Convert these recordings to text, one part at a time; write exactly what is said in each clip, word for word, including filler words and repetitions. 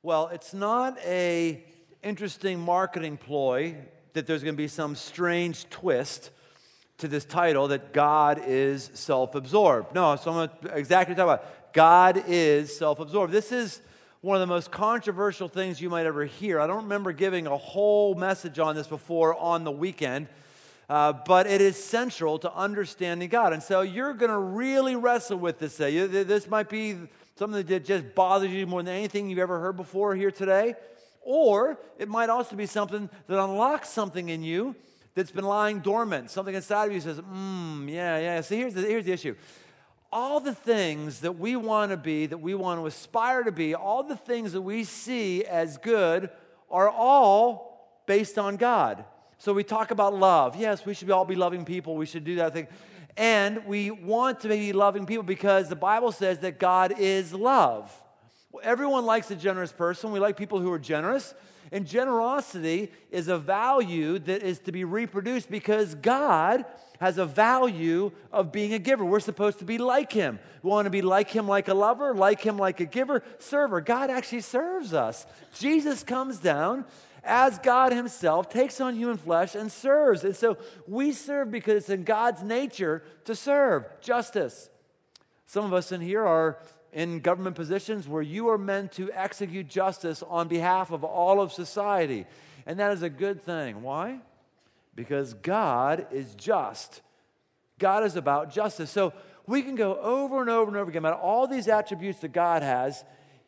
Well, it's not a interesting marketing ploy that there's going to be some strange twist to this title that God is self-absorbed. No, so I'm going to exactly talk about God is self-absorbed. This is one of the most controversial things you might ever hear. I don't remember giving a whole message on this before on the weekend, uh, but it is central to understanding God. And so you're going to really wrestle with this today. This might be something that just bothers you more than anything you've ever heard before here today. Or it might also be something that unlocks something in you that's been lying dormant. Something inside of you says, hmm, yeah, yeah. So here's the, here's the issue. All the things that we want to be, that we want to aspire to be, all the things that we see as good are all based on God. So we talk about love. Yes, we should all be loving people. We should do that thing. And we want to be loving people because the Bible says that God is love. Well, everyone likes a generous person. We like people who are generous. And generosity is a value that is to be reproduced because God has a value of being a giver. We're supposed to be like Him. We want to be like Him like a lover, like Him like a giver, server. God actually serves us. Jesus comes down as God Himself, takes on human flesh and serves. And so we serve because it's in God's nature to serve. Justice. Some of us in here are in government positions where you are meant to execute justice on behalf of all of society. And that is a good thing. Why? Because God is just. God is about justice. So we can go over and over and over again about all these attributes that God has,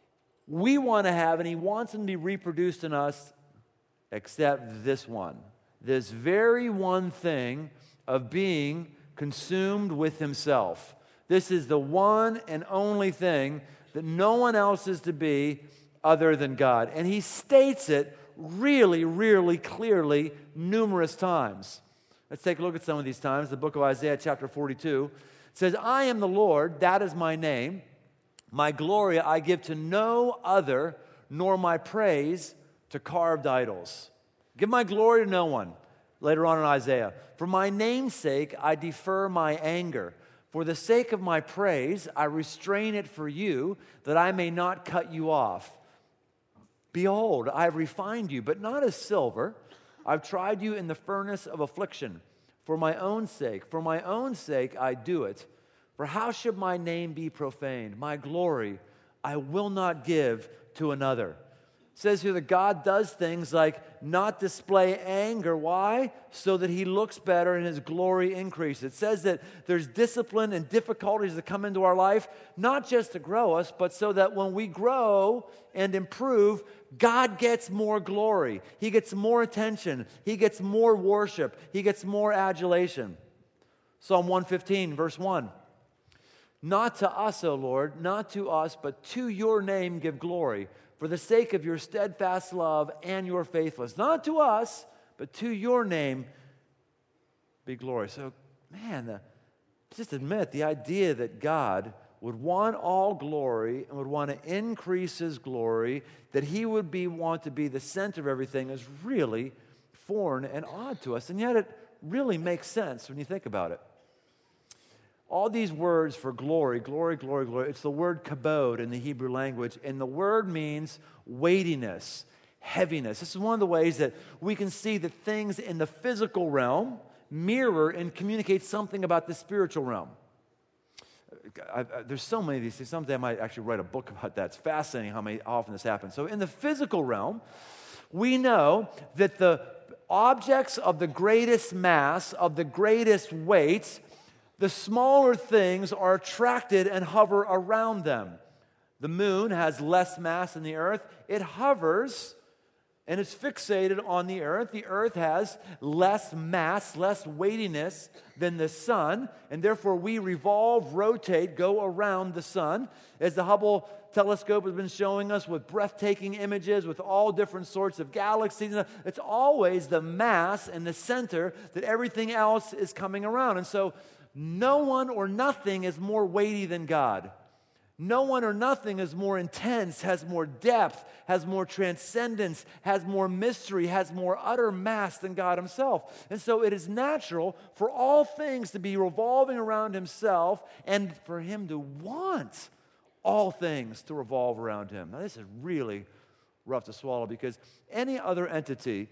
we want to have, and He wants them to be reproduced in us, except this one. This very one thing of being consumed with Himself. This is the one and only thing that no one else is to be other than God. And He states it really, really clearly numerous times. Let's take a look at some of these times. The book of Isaiah chapter forty-two says, I am the Lord, that is my name. My glory I give to no other, nor my praise to carved idols. Give my glory to no one. Later on in Isaiah, for my name's sake I defer my anger. For the sake of my praise, I restrain it for you, that I may not cut you off. Behold, I have refined you, but not as silver. I've tried you in the furnace of affliction. For my own sake, for my own sake I do it. For how should my name be profaned? My glory I will not give to another. It says here that God does things like not display anger. Why? So that He looks better and His glory increases. It says that there's discipline and difficulties that come into our life, not just to grow us, but so that when we grow and improve, God gets more glory. He gets more attention. He gets more worship. He gets more adulation. Psalm one fifteen, verse one. Not to us, O Lord, not to us, but to your name give glory, for the sake of your steadfast love and your faithfulness. Not to us, but to your name be glory. So, man, the, just admit the idea that God would want all glory and would want to increase His glory, that He would be want to be the center of everything is really foreign and odd to us. And yet it really makes sense when you think about it. All these words for glory, glory, glory, glory, it's the word kabod in the Hebrew language, and the word means weightiness, heaviness. This is one of the ways that we can see that things in the physical realm mirror and communicate something about the spiritual realm. I, I, there's so many of these things. Someday I might actually write a book about that. It's fascinating how, many, how often this happens. So in the physical realm, we know that the objects of the greatest mass, of the greatest weight, the smaller things are attracted and hover around them. The moon has less mass than the earth. It hovers and is fixated on the earth. The earth has less mass, less weightiness than the sun, and therefore we revolve, rotate, go around the sun. As the Hubble telescope has been showing us with breathtaking images, with all different sorts of galaxies, it's always the mass and the center that everything else is coming around. And so no one or nothing is more weighty than God. No one or nothing is more intense, has more depth, has more transcendence, has more mystery, has more utter mass than God Himself. And so it is natural for all things to be revolving around Himself and for Him to want all things to revolve around Him. Now, this is really rough to swallow, because any other entity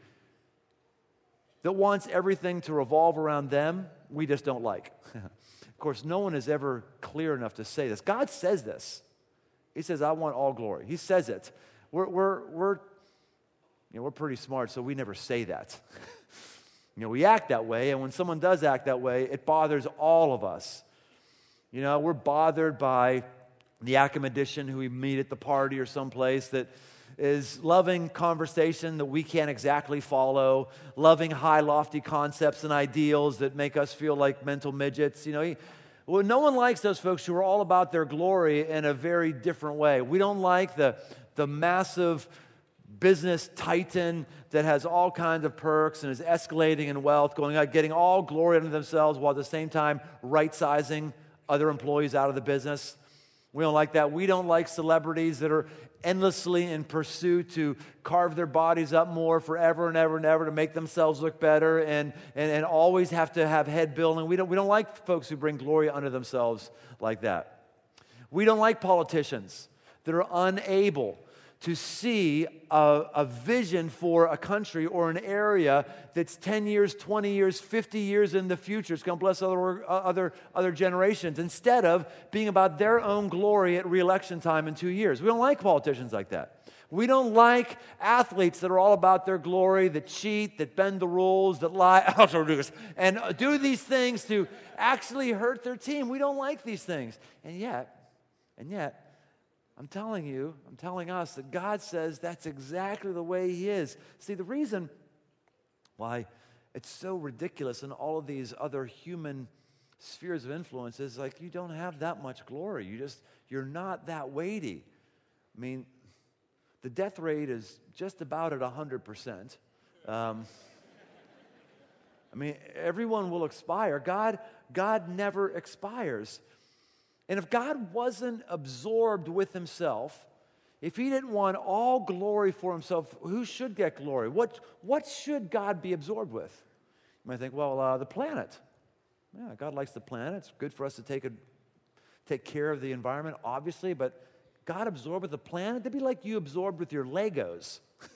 that wants everything to revolve around them, we just don't like. Of course, no one is ever clear enough to say this. God says this. He says, I want all glory. He says it. We're, we're, we're, you know, we're pretty smart, so we never say that. You know, we act that way, and when someone does act that way, it bothers all of us. You know, we're bothered by the academician who we meet at the party or someplace that is loving conversation that we can't exactly follow, loving high, lofty concepts and ideals that make us feel like mental midgets. You know, he, well, no one likes those folks who are all about their glory in a very different way. We don't like the, the massive business titan that has all kinds of perks and is escalating in wealth, going out, getting all glory unto themselves while at the same time right-sizing other employees out of the business. We don't like that. We don't like celebrities that are endlessly in pursuit to carve their bodies up more forever and ever and ever to make themselves look better and, and, and always have to have head building. We don't, we don't like folks who bring glory unto themselves like that. We don't like politicians that are unable to see a, a vision for a country or an area that's ten years, twenty years, fifty years in the future. It's going to bless other, other, other generations instead of being about their own glory at re-election time in two years. We don't like politicians like that. We don't like athletes that are all about their glory, that cheat, that bend the rules, that lie, and do these things to actually hurt their team. We don't like these things. And yet, and yet, I'm telling you, I'm telling us that God says that's exactly the way He is. See, the reason why it's so ridiculous in all of these other human spheres of influence is like you don't have that much glory. You just, you're not that weighty. I mean, the death rate is just about at one hundred percent. Um, I mean, everyone will expire. God, God never expires. And if God wasn't absorbed with Himself, if He didn't want all glory for Himself, who should get glory? What, what should God be absorbed with? You might think, well, uh, the planet. Yeah, God likes the planet. It's good for us to take, a, take care of the environment, obviously, but God absorbed with the planet? That'd be like you absorbed with your Legos.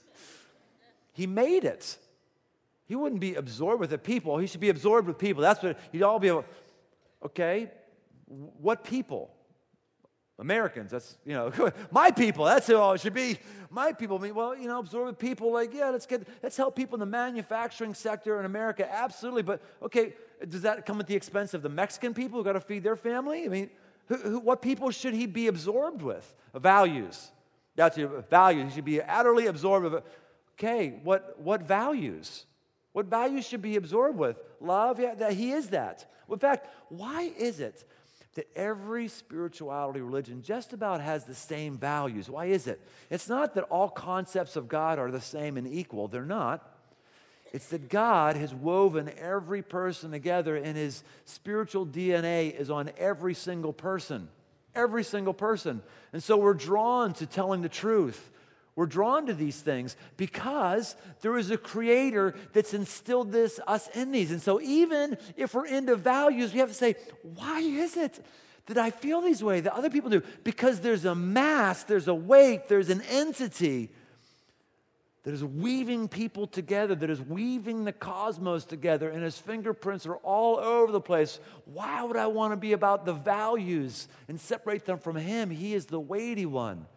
He made it. He wouldn't be absorbed with the people. He should be absorbed with people. That's what you'd all be able, okay? What people? Americans, that's, you know, my people, that's who it should be. My people, I mean, well, you know, absorb with people, like, yeah, let's get, let's help people in the manufacturing sector in America, absolutely, but, okay, does that come at the expense of the Mexican people who got to feed their family? I mean, who, who, what people should he be absorbed with? Values. That's your values. He should be utterly absorbed with, okay, what, what values? What values should be absorbed with? Love, yeah, that he is that. In fact, why is it that every spirituality religion just about has the same values? Why is it? It's not that all concepts of God are the same and equal. They're not. It's that God has woven every person together, and His spiritual D N A is on every single person. Every single person. And so we're drawn to telling the truth. We're drawn to these things because there is a Creator that's instilled this, us in these. And so even if we're into values, we have to say, why is it that I feel these ways that other people do? Because there's a mass, there's a weight, there's an entity that is weaving people together, that is weaving the cosmos together, and His fingerprints are all over the place. Why would I want to be about the values and separate them from Him? He is the weighty one.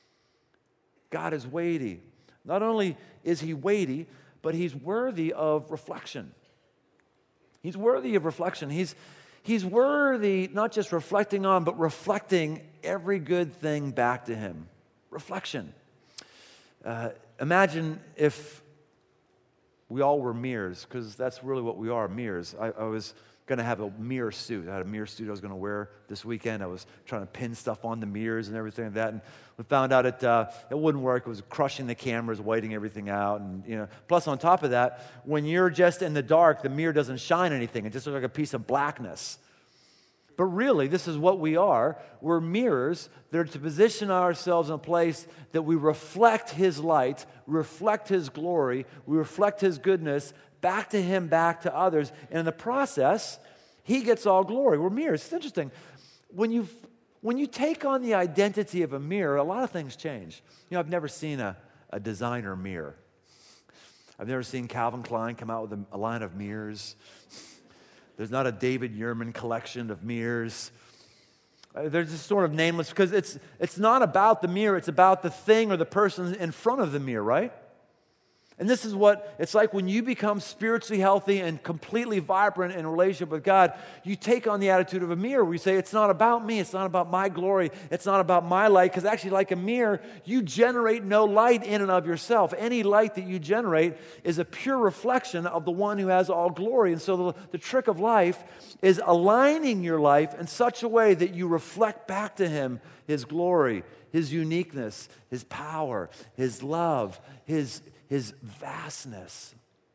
God is weighty. Not only is He weighty, but He's worthy of reflection. He's worthy of reflection. He's, he's worthy not just reflecting on, but reflecting every good thing back to Him. Reflection. Uh, imagine if we all were mirrors, because that's really what we are, mirrors. I, I was going to have a mirror suit. I had a mirror suit I was going to wear this weekend. I was trying to pin stuff on the mirrors and everything like that, and we found out it uh, it wouldn't work. It was crushing the cameras, whiting everything out, and you know. Plus, on top of that, when you're just in the dark, the mirror doesn't shine anything. It just looks like a piece of blackness. But really, this is what we are. We're mirrors that are to position ourselves in a place that we reflect His light, reflect His glory, we reflect His goodness back to Him, back to others. And in the process, He gets all glory. We're mirrors. It's interesting. When you when you take on the identity of a mirror, a lot of things change. You know, I've never seen a, a designer mirror. I've never seen Calvin Klein come out with a, a line of mirrors. There's not a David Yurman collection of mirrors. Uh, they're just sort of nameless because it's it's not about the mirror. It's about the thing or the person in front of the mirror, right? And this is what it's like when you become spiritually healthy and completely vibrant in relationship with God. You take on the attitude of a mirror where you say, it's not about me, it's not about my glory, it's not about my light, because actually like a mirror, you generate no light in and of yourself. Any light that you generate is a pure reflection of the one who has all glory. And so the, the trick of life is aligning your life in such a way that you reflect back to Him His glory, His uniqueness, His power, His love, His His vastness.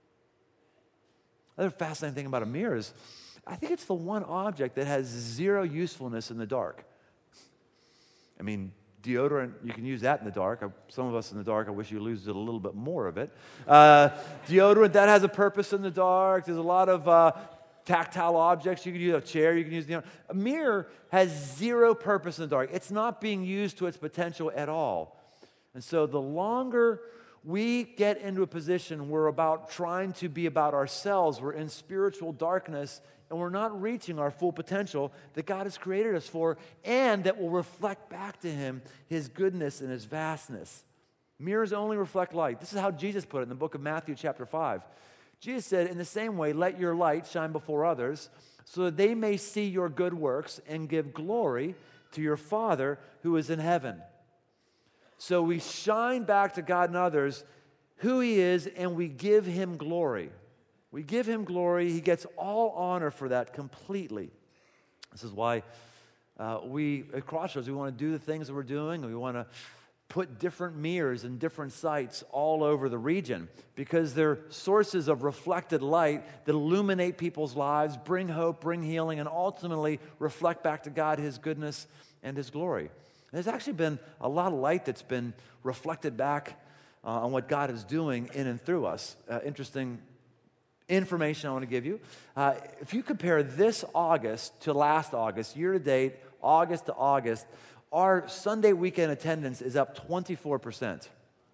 Another fascinating thing about a mirror is I think it's the one object that has zero usefulness in the dark. I mean, deodorant, you can use that in the dark. Some of us in the dark, I wish you used a little bit more of it. Uh, deodorant, that has a purpose in the dark. There's a lot of uh, tactile objects. You can use a chair, you can use, you know. A mirror has zero purpose in the dark. It's not being used to its potential at all. And so the longer we get into a position where we're about trying to be about ourselves, we're in spiritual darkness, and we're not reaching our full potential that God has created us for, and that will reflect back to Him His goodness and His vastness. Mirrors only reflect light. This is how Jesus put it in the book of Matthew chapter five. Jesus said, in the same way, let your light shine before others, so that they may see your good works and give glory to your Father who is in heaven. So we shine back to God and others who He is, and we give Him glory. We give Him glory. He gets all honor for that completely. This is why uh, we, at Crossroads, we want to do the things that we're doing. We want to put different mirrors in different sites all over the region because they're sources of reflected light that illuminate people's lives, bring hope, bring healing, and ultimately reflect back to God His goodness and His glory. There's actually been a lot of light that's been reflected back uh, on what God is doing in and through us. Uh, interesting information I want to give you. Uh, if you compare this August to last August, year to date, August to August, our Sunday weekend attendance is up twenty-four percent.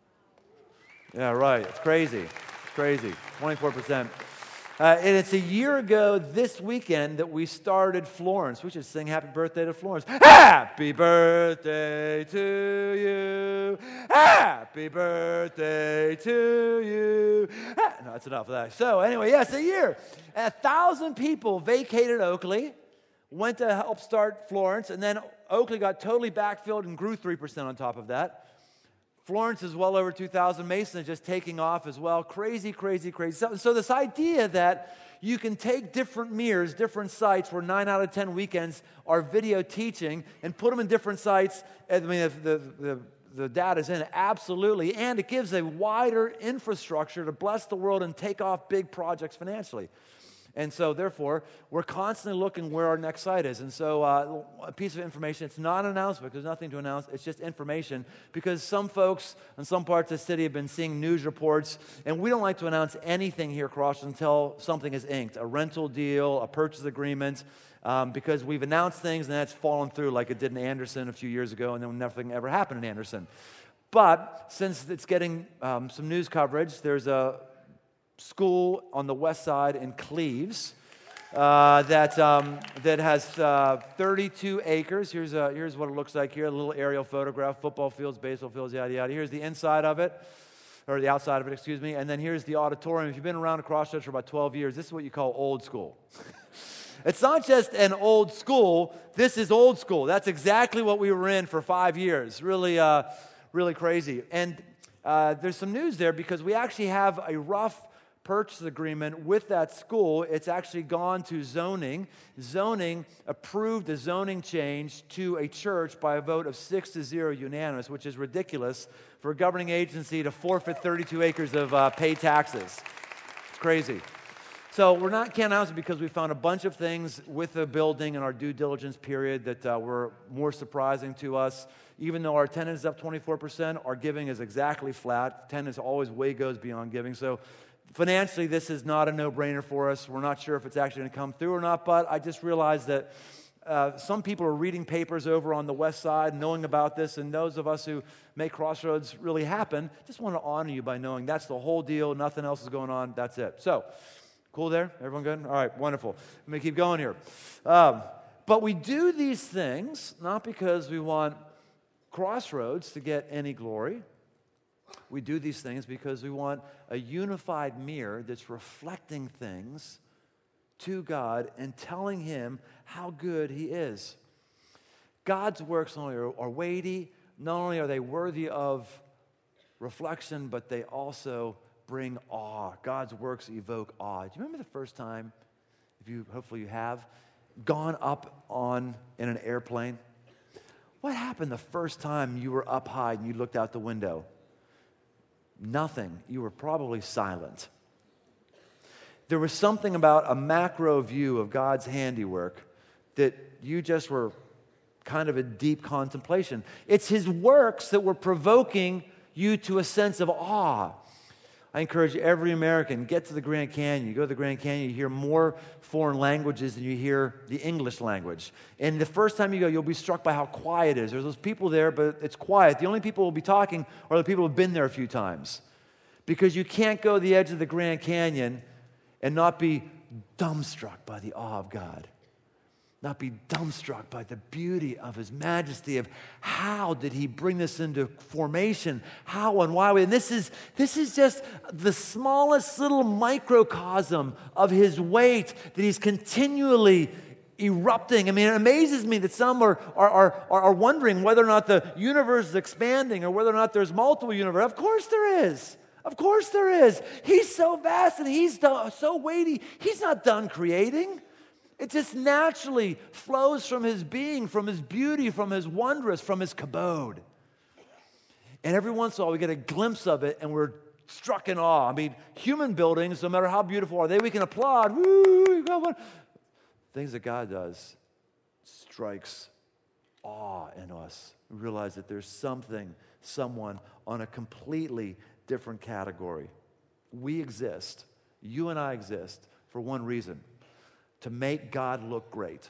Yeah, right. It's crazy. It's crazy. twenty-four percent. Uh, and it's a year ago this weekend that we started Florence. We should sing happy birthday to Florence. Happy birthday to you. Happy birthday to you. Ah, no, that's enough of that. So anyway, yes, a year. A thousand people vacated Oakley, went to help start Florence, and then Oakley got totally backfilled and grew three percent on top of that. Florence is well over two thousand. Mason is just taking off as well. Crazy, crazy, crazy. So, so this idea that you can take different mirrors, different sites where nine out of ten weekends are video teaching and put them in different sites. I mean, if the, the, the data's in it, absolutely. And it gives a wider infrastructure to bless the world and take off big projects financially. And so, therefore, we're constantly looking where our next site is. And so, uh, a piece of information, it's not an announcement, there's nothing to announce, it's just information, because some folks in some parts of the city have been seeing news reports, and we don't like to announce anything here at Crossroads until something is inked, a rental deal, a purchase agreement, um, because we've announced things, and that's fallen through like it did in Anderson a few years ago, and then nothing ever happened in Anderson. But since it's getting um, some news coverage, there's a school on the west side in Cleves uh, that um, that has uh, thirty-two acres. Here's a, here's what it looks like here. A little aerial photograph. Football fields, baseball fields, yada yada. Here's the inside of it, or the outside of it, excuse me. And then here's the auditorium. If you've been around a Crossroads for about twelve years, this is what you call old school. It's not just an old school. This is old school. That's exactly what we were in for five years. Really, uh, really crazy. And uh, there's some news there because we actually have a rough purchase agreement with that school. It's actually gone to zoning. Zoning approved a zoning change to a church by a vote of six to zero unanimous, which is ridiculous for a governing agency to forfeit thirty-two acres of uh, paid taxes. It's crazy. So we're not can't announce it because we found a bunch of things with the building in our due diligence period that uh, were more surprising to us. Even though our attendance is up twenty-four percent, our giving is exactly flat. Attendance always way goes beyond giving. So financially, this is not a no-brainer for us. We're not sure if it's actually going to come through or not, but I just realized that Uh, some people are reading papers over on the west side, knowing about this, and those of us who make Crossroads really happen, just want to honor you by knowing that's the whole deal, nothing else is going on, that's it. So, cool there? Everyone good? All right, wonderful. Let me keep going here. Um, but we do these things not because we want Crossroads to get any glory. We do these things because we want a unified mirror that's reflecting things to God and telling Him how good He is. God's works not only are, are weighty, not only are they worthy of reflection, but they also bring awe. God's works evoke awe. Do you remember the first time, if you hopefully you have, gone up on in an airplane? What happened the first time you were up high and you looked out the window? Nothing. You were probably silent. There was something about a macro view of God's handiwork that you just were kind of in deep contemplation. It's His works that were provoking you to a sense of awe. I encourage every American, get to the Grand Canyon. You go to the Grand Canyon, you hear more foreign languages than you hear the English language. And the first time you go, you'll be struck by how quiet it is. There's those people there, but it's quiet. The only people who will be talking are the people who have been there a few times. Because you can't go to the edge of the Grand Canyon and not be dumbstruck by the awe of God. Not be dumbstruck by the beauty of His majesty, of how did He bring this into formation, how and why. And this is, this is just the smallest little microcosm of His weight that He's continually erupting. I mean, it amazes me that some are, are, are, are wondering whether or not the universe is expanding or whether or not there's multiple universes. Of course there is. Of course there is. He's so vast and He's so weighty. He's not done creating. It just naturally flows from His being, from His beauty, from His wondrous, from His kabod. And every once in a while we get a glimpse of it and we're struck in awe. I mean, human buildings, no matter how beautiful are they, we can applaud. Woo, you got one. Things that God does strikes awe in us. We realize that there's something, someone on a completely different category. We exist, you and I exist for one reason: to make God look great.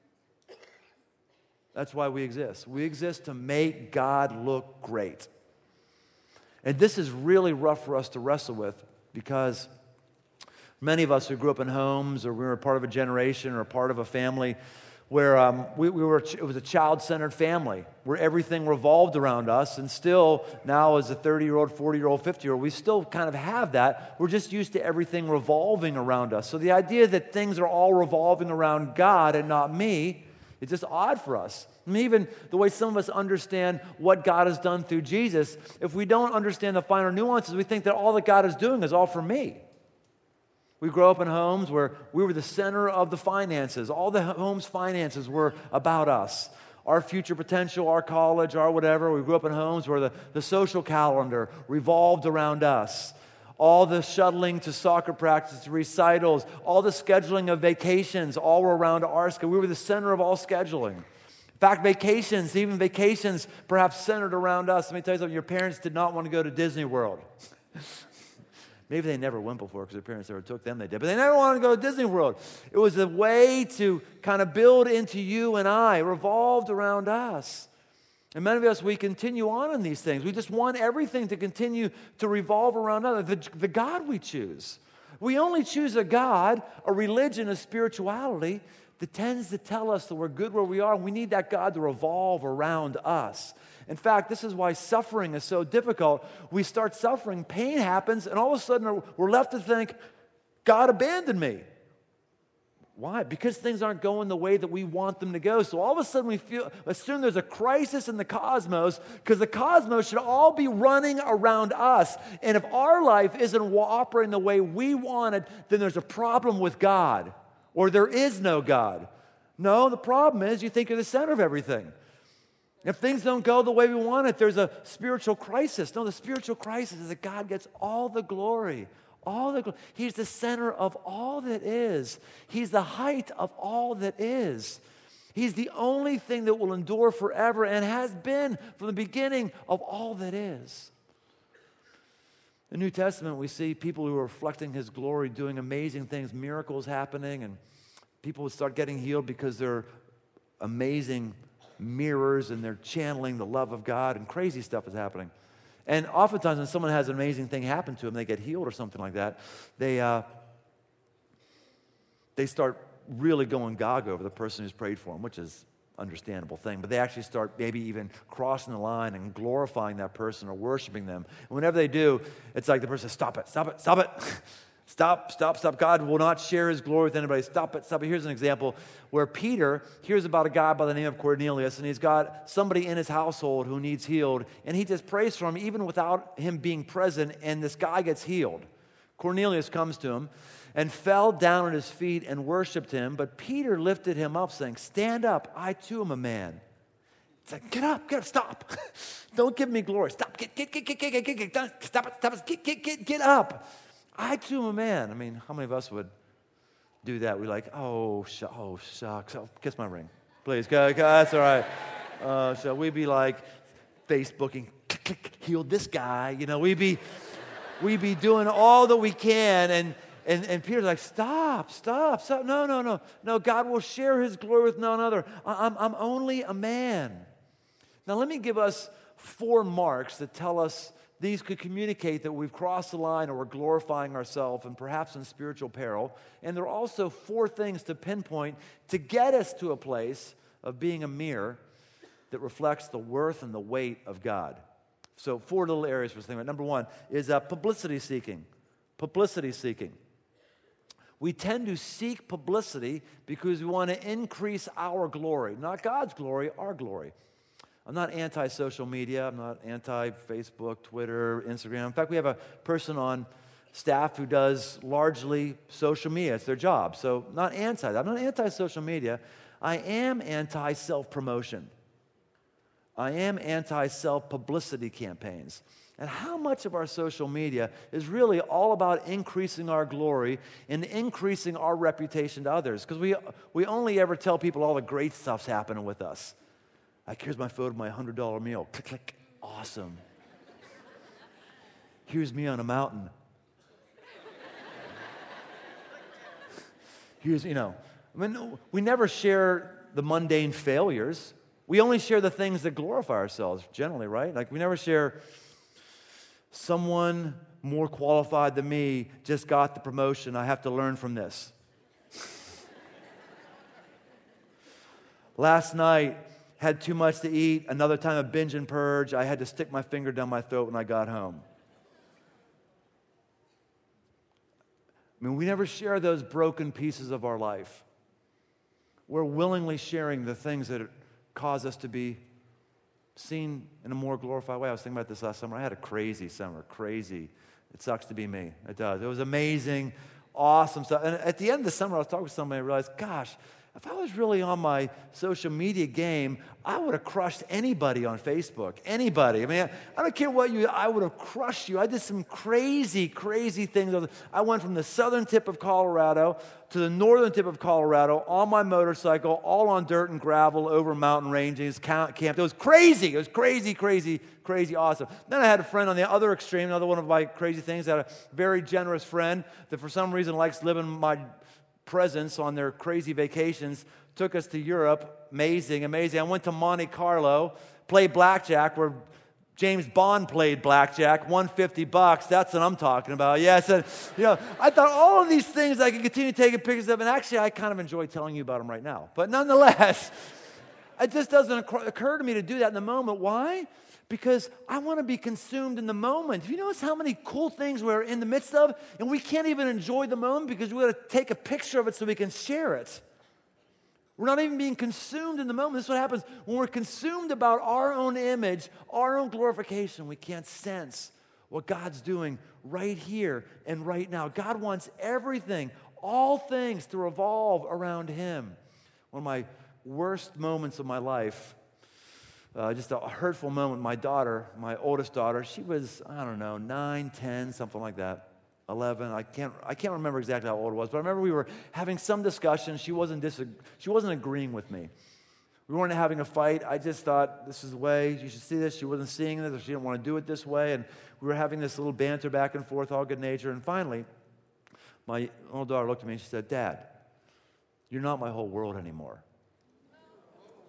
That's why we exist. We exist to make God look great. And this is really rough for us to wrestle with because many of us who grew up in homes or we were part of a generation or a part of a family where um, we, we were, it was a child-centered family, where everything revolved around us, and still now as a thirty-year-old, forty-year-old, fifty-year-old, we still kind of have that. We're just used to everything revolving around us. So the idea that things are all revolving around God and not me is just odd for us. I mean, even the way some of us understand what God has done through Jesus, if we don't understand the finer nuances, we think that all that God is doing is all for me. We grew up in homes where we were the center of the finances. All the home's finances were about us. Our future potential, our college, our whatever. We grew up in homes where the, the social calendar revolved around us. All the shuttling to soccer practice, to recitals, all the scheduling of vacations, all were around our schedule. We were the center of all scheduling. In fact, vacations, even vacations perhaps centered around us. Let me tell you something, your parents did not want to go to Disney World. Maybe they never went before because their parents never took them, they did. But they never wanted to go to Disney World. It was a way to kind of build into you and I, revolved around us. And many of us, we continue on in these things. We just want everything to continue to revolve around us, the, the God we choose. We only choose a God, a religion, a spirituality that tends to tell us that we're good where we are, and we need that God to revolve around us. In fact, this is why suffering is so difficult. We start suffering, pain happens, and all of a sudden we're left to think, God abandoned me. Why? Because things aren't going the way that we want them to go. So all of a sudden we feel, assume there's a crisis in the cosmos, because the cosmos should all be running around us. And if our life isn't operating the way we want it, then there's a problem with God, or there is no God. No, the problem is you think you're the center of everything. If things don't go the way we want it, there's a spiritual crisis. No, the spiritual crisis is that God gets all the glory. All the gl- He's the center of all that is. He's the height of all that is. He's the only thing that will endure forever and has been from the beginning of all that is. In the New Testament, we see people who are reflecting His glory, doing amazing things, miracles happening, and people would start getting healed because they're amazing mirrors, and they're channeling the love of God, and crazy stuff is happening. And oftentimes when someone has an amazing thing happen to them, they get healed or something like that, they, uh, they start really going gaga over the person who's prayed for them, which is an understandable thing. But they actually start maybe even crossing the line and glorifying that person or worshiping them. And whenever they do, it's like the person says, stop it, stop it, stop it. Stop, stop, stop. God will not share his glory with anybody. Stop it, stop it. Here's an example where Peter hears about a guy by the name of Cornelius, and he's got somebody in his household who needs healed, and he just prays for him even without him being present, and this guy gets healed. Cornelius comes to him and fell down at his feet and worshiped him, but Peter lifted him up, saying, stand up, I too am a man. It's like, get up, get up, stop. Don't give me glory. Stop, get, get, get, get, get, get, get, get, stop it, stop it, get, get, get, get up. I too am a man. I mean, how many of us would do that? We're like, oh, sh- oh shucks. Oh, kiss my ring. Please, go, go, that's all right. Uh, shall we be like Facebooking, click, click, heal this guy? You know, we'd be, we'd be doing all that we can. And, and, and Peter's like, stop, stop, stop. No, no, no. No, God will share his glory with none other. I, I'm, I'm only a man. Now, let me give us four marks that tell us these could communicate that we've crossed the line or we're glorifying ourselves and perhaps in spiritual peril. And there are also four things to pinpoint to get us to a place of being a mirror that reflects the worth and the weight of God. So four little areas for us to think about. Number one is uh, publicity seeking. Publicity seeking. We tend to seek publicity because we want to increase our glory. Not God's glory, our glory. I'm not anti-social media. I'm not anti-Facebook, Twitter, Instagram. In fact, we have a person on staff who does largely social media. It's their job. So not anti that. I'm not anti-social media. I am anti-self-promotion. I am anti-self-publicity campaigns. And how much of our social media is really all about increasing our glory and increasing our reputation to others? Because we, we only ever tell people all the great stuff's happening with us. Like, here's my photo of my one hundred dollar meal. Click, click. Awesome. Here's me on a mountain. Here's, you know, I mean, we never share the mundane failures. We only share the things that glorify ourselves, generally, right? Like, we never share someone more qualified than me just got the promotion. I have to learn from this. Last night, had too much to eat, another time a binge and purge. I had to stick my finger down my throat when I got home. I mean, we never share those broken pieces of our life. We're willingly sharing the things that cause us to be seen in a more glorified way. I was thinking about this last summer. I had a crazy summer, crazy. It sucks to be me. It does. It was amazing, awesome stuff. And at the end of the summer, I was talking to somebody and I realized, gosh, if I was really on my social media game, I would have crushed anybody on Facebook. Anybody. I mean, I, I don't care what you, I would have crushed you. I did some crazy, crazy things. I went from the southern tip of Colorado to the northern tip of Colorado on my motorcycle, all on dirt and gravel over mountain ranges, camp. It was crazy. It was crazy, crazy, crazy awesome. Then I had a friend on the other extreme, another one of my crazy things. I had a very generous friend that for some reason likes living my presence on their crazy vacations, took us to Europe. Amazing, amazing. I went to Monte Carlo, played blackjack where James Bond played blackjack, won fifty bucks. That's what I'm talking about. Yes, and, you know, I thought all of these things I could continue taking pictures of, and actually I kind of enjoy telling you about them right now. But nonetheless, it just doesn't occur to me to do that in the moment. Why? Because I want to be consumed in the moment. Do you notice how many cool things we're in the midst of, and we can't even enjoy the moment because we got to take a picture of it so we can share it? We're not even being consumed in the moment. This is what happens when we're consumed about our own image, our own glorification. We can't sense what God's doing right here and right now. God wants everything, all things, to revolve around Him. One of my worst moments of my life, Uh, just a hurtful moment. My daughter, my oldest daughter, she was, I don't know, nine, ten, something like that, eleven. I can't, I can't remember exactly how old it was, but I remember we were having some discussion. She wasn't, disag- she wasn't agreeing with me. We weren't having a fight. I just thought, this is the way, you should see this. She wasn't seeing this, or she didn't want to do it this way, and we were having this little banter back and forth, all good nature, and finally, my little daughter looked at me and she said, Dad, you're not my whole world anymore.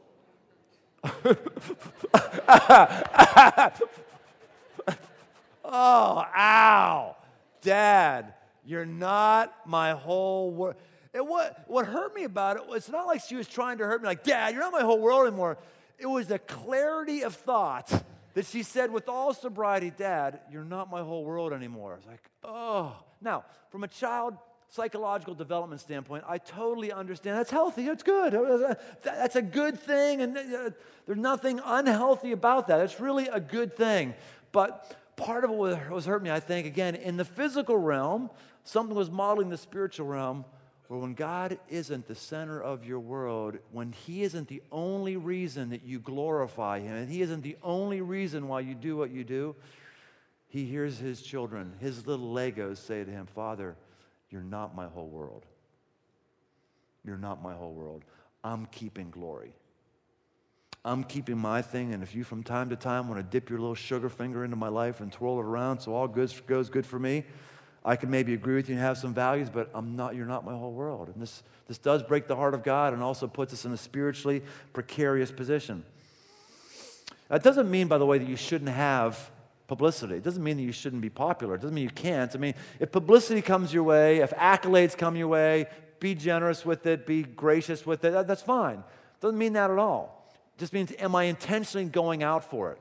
Oh, ow. Dad, you're not my whole world. And what, what hurt me about it was it's not like she was trying to hurt me, like, Dad, you're not my whole world anymore. It was a clarity of thought that she said with all sobriety, Dad, you're not my whole world anymore. It's like, oh. Now, from a child psychological development standpoint, I totally understand. That's healthy. That's good. That's a good thing, and there's nothing unhealthy about that. It's really a good thing. But part of what was hurting me, I think, again, in the physical realm, something was modeling the spiritual realm, where when God isn't the center of your world, when He isn't the only reason that you glorify Him, and He isn't the only reason why you do what you do, He hears His children, His little Legos say to Him, Father, you're not my whole world. You're not my whole world. I'm keeping glory. I'm keeping my thing, and if you from time to time want to dip your little sugar finger into my life and twirl it around so all good goes good for me, I can maybe agree with you and have some values, but I'm not, you're not my whole world. And this, this does break the heart of God and also puts us in a spiritually precarious position. That doesn't mean, by the way, that you shouldn't have publicity. It doesn't mean that you shouldn't be popular. It doesn't mean you can't. I mean, if publicity comes your way, if accolades come your way, be generous with it, be gracious with it, that, that's fine. It doesn't mean that at all. It just means, am I intentionally going out for it?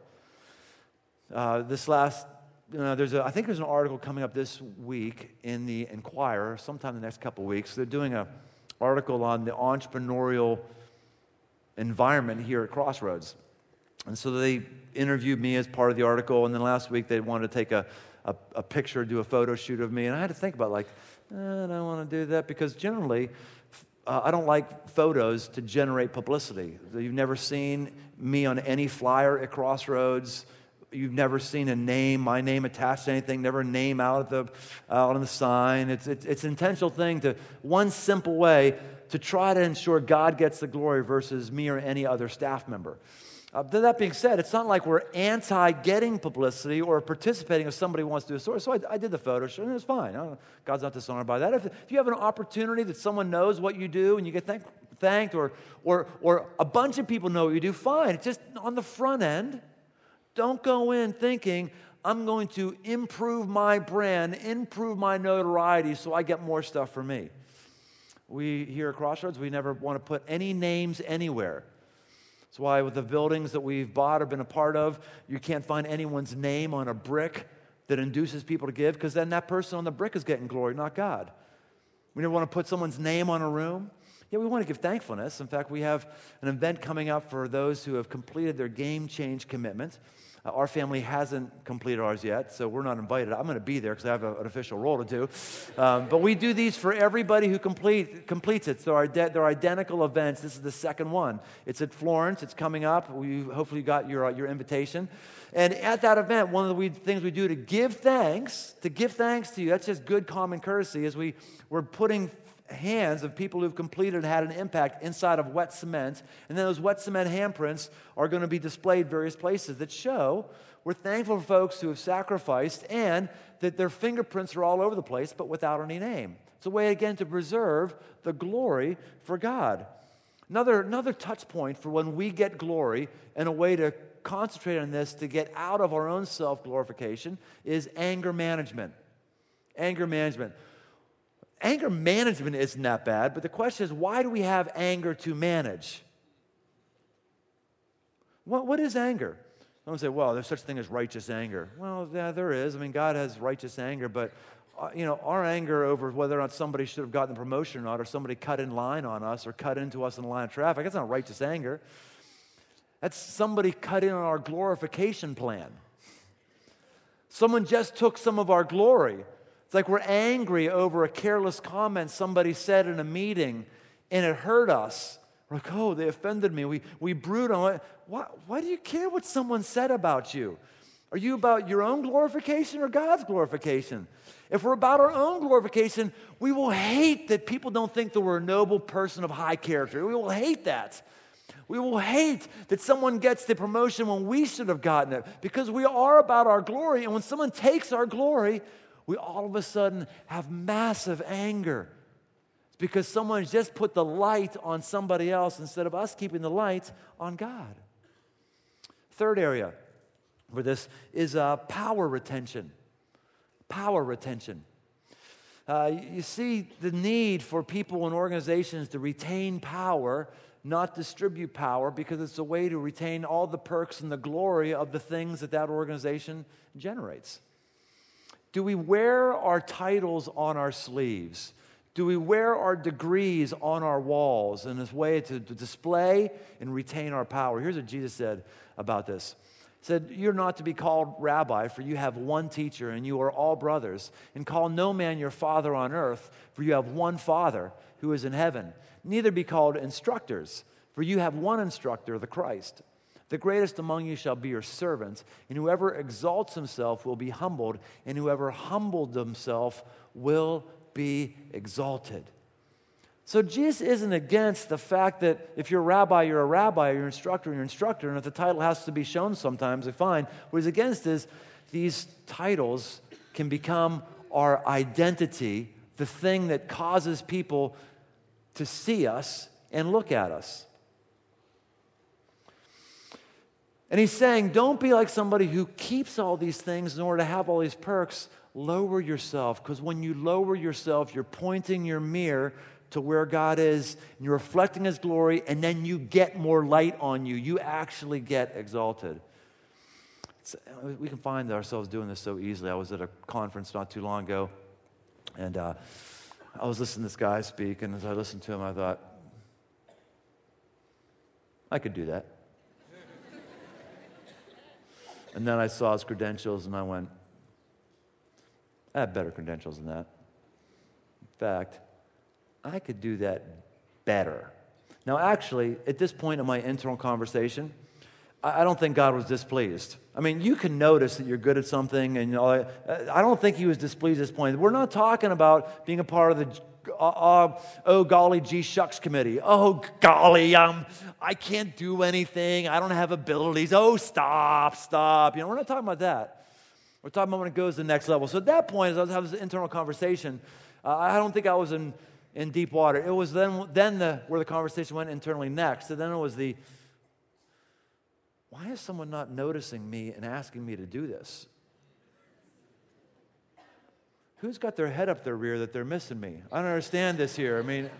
Uh, this last, you know, there's a, I think there's an article coming up this week in the Enquirer, sometime in the next couple of weeks. They're doing an article on the entrepreneurial environment here at Crossroads. And so they interviewed me as part of the article, and then last week they wanted to take a, a, a picture, do a photo shoot of me, and I had to think about, like, eh, I don't want to do that, because generally, uh, I don't like photos to generate publicity. You've never seen me on any flyer at Crossroads. You've never seen a name, my name attached to anything, never a name out, at the, out on the sign. It's, it's, it's an intentional thing to, one simple way to try to ensure God gets the glory versus me or any other staff member. Uh, that being said, it's not like we're anti-getting publicity or participating if somebody wants to do a story. So I, I did the photo shoot, and it was fine. I don't, God's not dishonored by that. If, if you have an opportunity that someone knows what you do and you get thank, thanked, or, or, or a bunch of people know what you do, fine. It's just on the front end, don't go in thinking, I'm going to improve my brand, improve my notoriety so I get more stuff for me. We here at Crossroads, we never want to put any names anywhere. That's why with the buildings that we've bought or been a part of, you can't find anyone's name on a brick that induces people to give, because then that person on the brick is getting glory, not God. We never want to put someone's name on a room. Yeah, we want to give thankfulness. In fact, we have an event coming up for those who have completed their game change commitment. Uh, our family hasn't completed ours yet, so we're not invited. I'm going to be there because I have a, an official role to do. Um, but we do these for everybody who complete, completes it. So our de- they're identical events. This is the second one. It's at Florence. It's coming up. We hopefully you got your, uh, your invitation. And at that event, one of the we, things we do to give thanks, to give thanks to you, that's just good common courtesy, is we, we're putting hands of people who've completed and had an impact inside of wet cement, and then those wet cement handprints are going to be displayed various places that show we're thankful for folks who have sacrificed and that their fingerprints are all over the place but without any name. It's a way, again, to preserve the glory for God. Another, another touch point for when we get glory, and a way to concentrate on this to get out of our own self-glorification, is anger management. Anger management. Anger management isn't that bad, but the question is, why do we have anger to manage? What, what is anger? Someone say, well, there's such a thing as righteous anger. Well, yeah, there is. I mean, God has righteous anger, but uh, you know, our anger over whether or not somebody should have gotten the promotion or not, or somebody cut in line on us or cut into us in the line of traffic, that's not righteous anger. That's somebody cut in on our glorification plan. Someone just took some of our glory. It's like we're angry over a careless comment somebody said in a meeting, and it hurt us. We're like, oh, they offended me. We, we brood on it. Why, why do you care what someone said about you? Are you about your own glorification or God's glorification? If we're about our own glorification, we will hate that people don't think that we're a noble person of high character. We will hate that. We will hate that someone gets the promotion when we should have gotten it, because we are about our glory, and when someone takes our glory, we all of a sudden have massive anger. It's because someone's just put the light on somebody else instead of us keeping the light on God. third area for this is uh, power retention. Power retention. Uh, you see the need for people and organizations to retain power, not distribute power, because it's a way to retain all the perks and the glory of the things that that organization generates. Do we wear our titles on our sleeves? Do we wear our degrees on our walls in this way to, to display and retain our power? Here's what Jesus said about this. He said, "You're not to be called rabbi, for you have one teacher, and you are all brothers. And call no man your father on earth, for you have one Father who is in heaven. Neither be called instructors, for you have one instructor, the Christ. The greatest among you shall be your servant, and whoever exalts himself will be humbled, and whoever humbled himself will be exalted." So Jesus isn't against the fact that if you're a rabbi, you're a rabbi, you're an instructor, you're an instructor, and if the title has to be shown sometimes, I find. What he's against is these titles can become our identity, the thing that causes people to see us and look at us. And he's saying, don't be like somebody who keeps all these things in order to have all these perks. Lower yourself, because when you lower yourself, you're pointing your mirror to where God is, and you're reflecting His glory, and then you get more light on you. You actually get exalted. It's, we can find ourselves doing this so easily. I was at a conference not too long ago, and uh, I was listening to this guy speak, and as I listened to him, I thought, I could do that. And then I saw his credentials, and I went, I have better credentials than that. In fact, I could do that better. Now, actually, at this point in my internal conversation, I don't think God was displeased. I mean, you can notice that you're good at something, and you know, I don't think He was displeased at this point. We're not talking about being a part of the uh, uh, oh golly gee shucks committee. Oh golly, um, I can't do anything. I don't have abilities. Oh, stop, stop. You know, we're not talking about that. We're talking about when it goes to the next level. So at that point, as I was having this internal conversation, uh, I don't think I was in, in deep water. It was then then the where the conversation went internally next. So then it was the, why is someone not noticing me and asking me to do this? Who's got their head up their rear that they're missing me? I don't understand this here. I mean,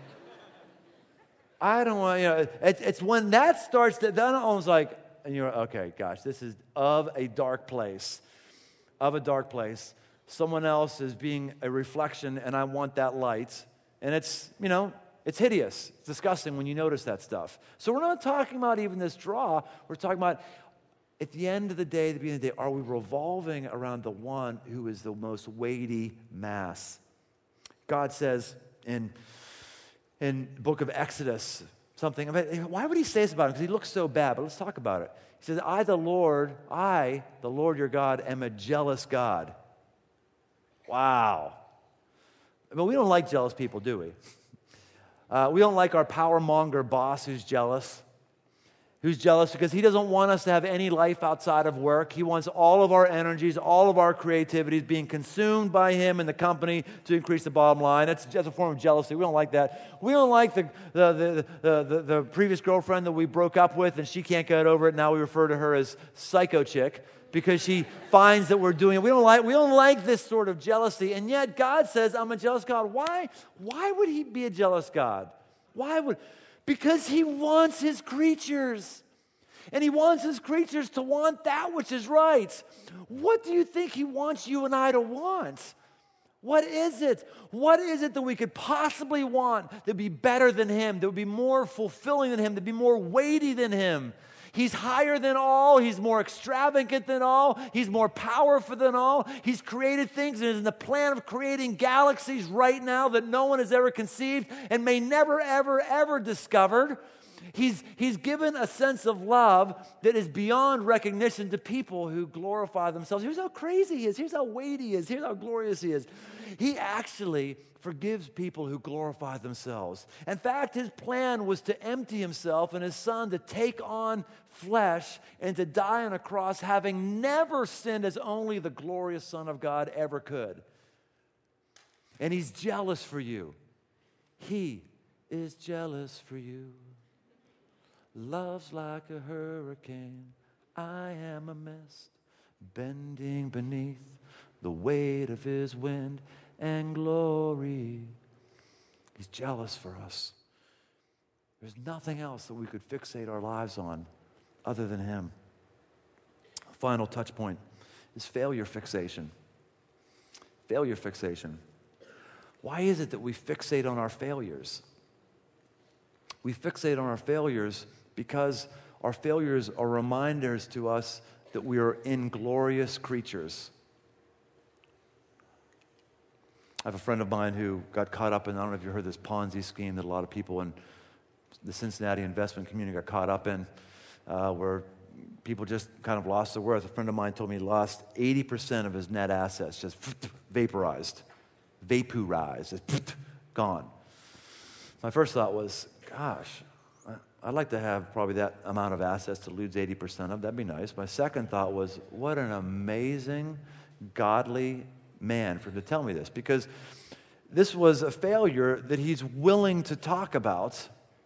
I don't want, you know, it's, it's when that starts, to, then I was like, and you're okay, gosh, this is of a dark place, of a dark place. Someone else is being a reflection, and I want that light. And it's, you know, it's hideous. It's disgusting when you notice that stuff. So we're not talking about even this draw. We're talking about, at the end of the day, at the beginning of the day, are we revolving around the one who is the most weighty mass? God says in, in the book of Exodus something. I mean, why would He say this about him? Because he looks so bad, but let's talk about it. He says, I, the Lord, I, the Lord your God, am a jealous God. Wow. I mean, we don't like jealous people, do we? Uh, we don't like our power monger boss who's jealous. Who's jealous because he doesn't want us to have any life outside of work. He wants all of our energies, all of our creativities being consumed by him and the company to increase the bottom line. That's just a form of jealousy. We don't like that. We don't like the the the, the, the, the previous girlfriend that we broke up with and she can't get over it. Now we refer to her as psycho chick because she finds that we're doing it. We don't like we don't like this sort of jealousy. And yet God says, I'm a jealous God. Why? Why would He be a jealous God? Why would Because He wants His creatures. And He wants His creatures to want that which is right. What do you think He wants you and I to want? What is it? What is it that we could possibly want that would be better than Him, that would be more fulfilling than Him, that would be more weighty than Him? He's higher than all. He's more extravagant than all. He's more powerful than all. He's created things and is in the plan of creating galaxies right now that no one has ever conceived and may never, ever, ever discovered. He's, he's given a sense of love that is beyond recognition to people who glorify themselves. Here's how crazy He is. Here's how weighty He is. Here's how glorious He is. He actually forgives people who glorify themselves. In fact, His plan was to empty Himself and His Son to take on flesh and to die on a cross, having never sinned as only the glorious Son of God ever could. And He's jealous for you. He is jealous for you. Love's like a hurricane I am a mist bending beneath the weight of his wind and glory. He's jealous for us. There's nothing else that we could fixate our lives on other than him. Final touch point is failure fixation. Failure fixation. Why is it that we fixate on our failures? We fixate on our failures because our failures are reminders to us that we are inglorious creatures. I have a friend of mine who got caught up in, I don't know if you heard this Ponzi scheme that a lot of people in the Cincinnati investment community got caught up in, uh, where people just kind of lost their worth. A friend of mine told me he lost eighty percent of his net assets, just vaporized, vaporized, just gone. My first thought was, gosh, I'd like to have probably that amount of assets to lose eighty percent of. That'd be nice. My second thought was, what an amazing, godly man for him to tell me this, because this was a failure that he's willing to talk about.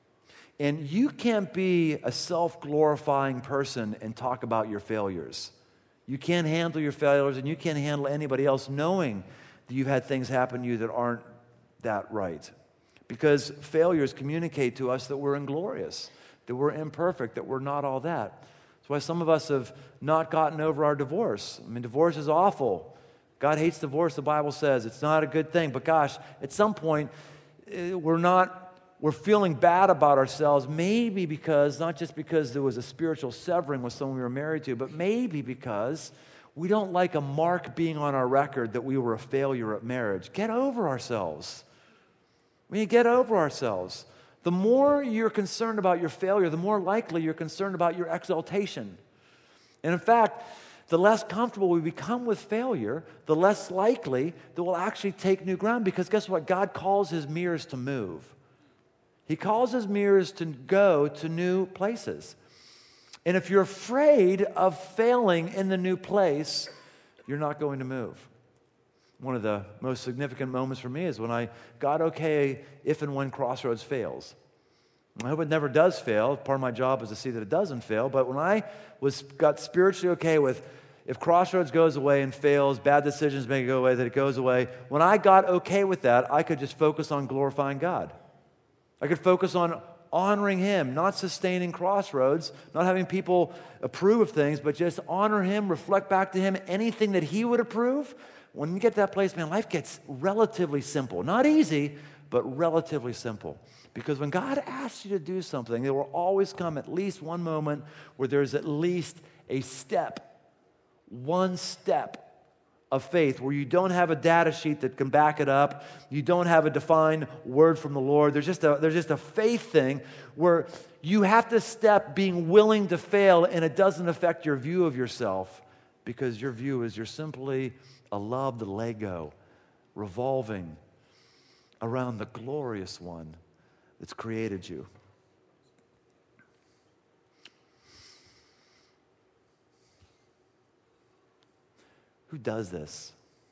And you can't be a self-glorifying person and talk about your failures. You can't handle your failures, and you can't handle anybody else knowing that you've had things happen to you that aren't that right. Because failures communicate to us that we're inglorious, that we're imperfect, that we're not all that. That's why some of us have not gotten over our divorce. I mean, divorce is awful. God hates divorce, the Bible says. It's not a good thing. But gosh, at some point, we're not... We're feeling bad about ourselves, maybe because, not just because there was a spiritual severing with someone we were married to, but maybe because we don't like a mark being on our record that we were a failure at marriage. Get over ourselves. We need to get over ourselves. The more you're concerned about your failure, the more likely you're concerned about your exaltation. And in fact, the less comfortable we become with failure, the less likely that we'll actually take new ground, because guess what? God calls his mirrors to move. He calls his mirrors to go to new places. And if you're afraid of failing in the new place, you're not going to move. One of the most significant moments for me is when I got okay if and when Crossroads fails. I hope it never does fail. Part of my job is to see that it doesn't fail. But when I was got spiritually okay with if Crossroads goes away and fails, bad decisions make it go away, that it goes away, when I got okay with that, I could just focus on glorifying God. I could focus on honoring him, not sustaining Crossroads, not having people approve of things, but just honor him, reflect back to him anything that he would approve. When you get to that place, man, life gets relatively simple. Not easy, but relatively simple. Because when God asks you to do something, there will always come at least one moment where there's at least a step, one step of faith, where you don't have a data sheet that can back it up. You don't have a defined word from the Lord. There's just a, there's just a faith thing where you have to step being willing to fail, and it doesn't affect your view of yourself, because your view is you're simply a loved Lego revolving around the glorious one that's created you. Who does this?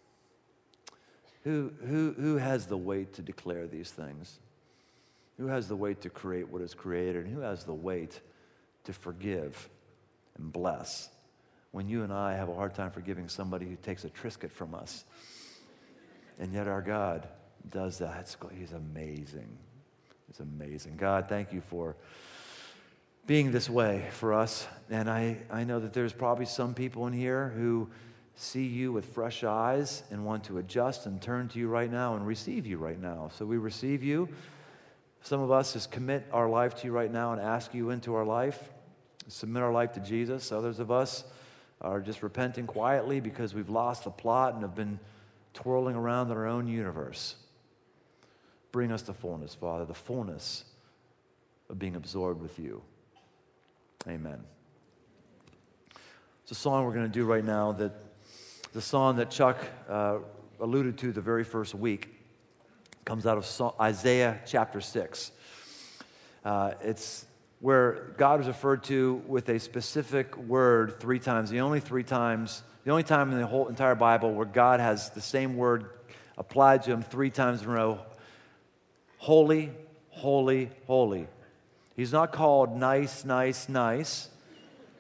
Who, who, who has the weight to declare these things? Who has the weight to create what is created? And who has the weight to forgive and bless when you and I have a hard time forgiving somebody who takes a Triscuit from us? And yet our God does that. It's, he's amazing. It's amazing. God, thank you for being this way for us. And I, I know that there's probably some people in here who see you with fresh eyes and want to adjust and turn to you right now and receive you right now. So we receive you. Some of us just commit our life to you right now and ask you into our life, submit our life to Jesus. Others of us are just repenting quietly because we've lost the plot and have been twirling around in our own universe. Bring us to fullness, Father, the fullness of being absorbed with you. Amen. It's a song we're going to do right now that the song that Chuck uh, alluded to the very first week. Comes out of Isaiah chapter six. Uh, it's where God is referred to with a specific word three times. The only three times, the only time in the whole entire Bible where God has the same word applied to him three times in a row. Holy, holy, holy. He's not called nice, nice, nice.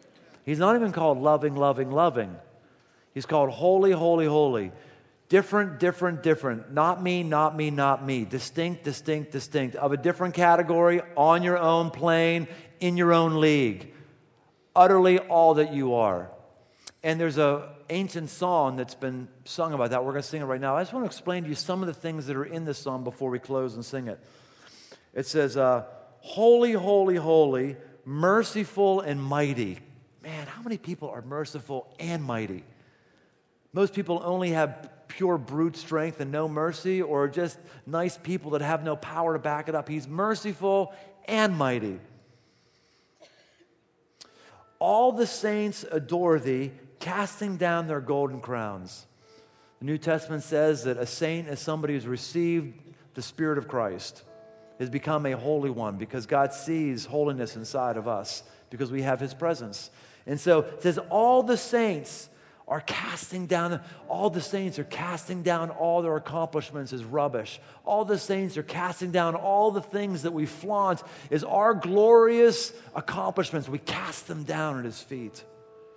He's not even called loving, loving, loving. He's called holy, holy, holy. Different, different, different. Not me, not me, not me. Distinct, distinct, distinct. Of a different category, on your own plane, in your own league. Utterly all that you are. And there's an ancient song that's been sung about that. We're going to sing it right now. I just want to explain to you some of the things that are in this song before we close and sing it. It says, uh, holy, holy, holy, merciful and mighty. Man, how many people are merciful and mighty? Most people only have pure brute strength and no mercy, or just nice people that have no power to back it up. He's merciful and mighty. All the saints adore thee, casting down their golden crowns. The New Testament says that a saint is somebody who's received the Spirit of Christ, has become a holy one, because God sees holiness inside of us, because we have His presence. And so it says all the saints are casting down, all the saints are casting down all their accomplishments as rubbish. All the saints are casting down all the things that we flaunt as our glorious accomplishments. We cast them down at His feet.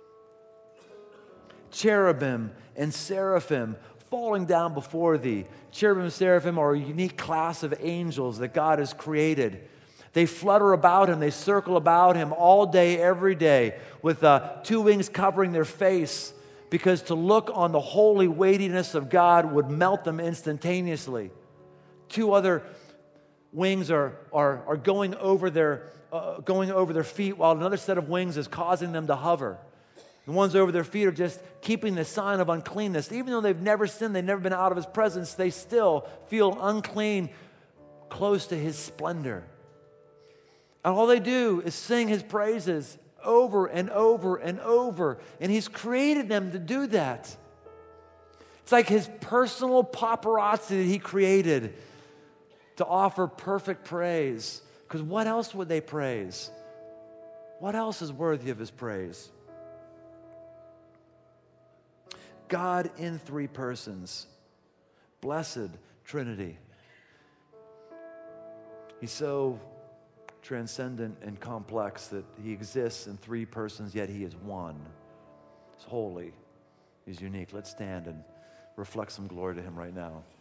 Cherubim and seraphim falling down before thee. Cherubim and seraphim are a unique class of angels that God has created. They flutter about Him, they circle about Him all day, every day, with uh, two wings covering their face, because to look on the holy weightiness of God would melt them instantaneously. Two other wings are, are, are going over their, uh, going over their feet, while another set of wings is causing them to hover. The ones over their feet are just keeping the sign of uncleanness. Even though they've never sinned, they've never been out of His presence, they still feel unclean, close to His splendor. And all they do is sing His praises over and over and over. And He's created them to do that. It's like His personal paparazzi that He created to offer perfect praise. Because what else would they praise? What else is worthy of His praise? God in three persons. Blessed Trinity. He's so transcendent and complex that He exists in three persons, yet He is one. He's holy. He's unique. Let's stand and reflect some glory to Him right now.